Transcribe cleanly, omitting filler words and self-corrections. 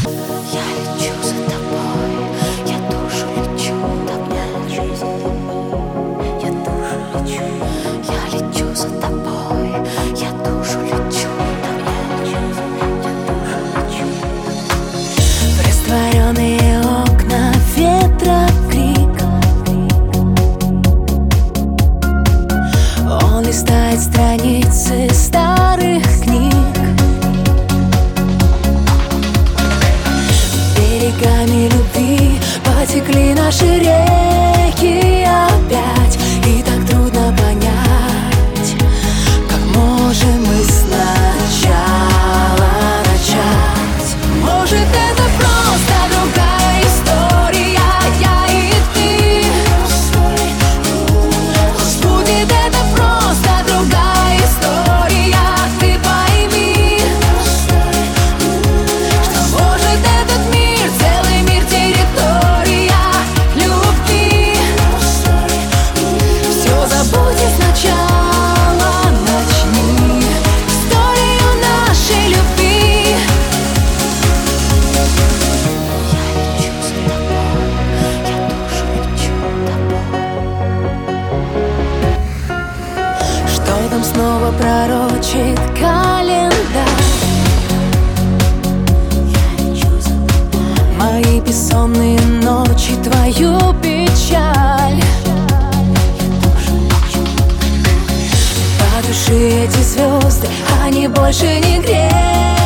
Я лечу за тобой, я душу лечу, догнать жизнь. Я душу лечу, я лечу за тобой, я душу лечу, догнать жизнь. Я душу лечу. В растворенные окна ветра крик. Он листает страницы старых книг. Берегами любви потекли наши реки опять. И так трудно понять, как можем мы сначала начать. Может, это просто другая история, я и ты. Пусть будет это просто другая история, ты пойми, что может этот мир, целый мир, территория любви. Все забудь и сначала начни историю нашей любви. Я лечу за тобой, я душу лечу тобой. Что там снова пророчит календарь? Я лечу за тобой. Мои бессонные ночи, твою печаль. По душе эти звезды, они больше не греют.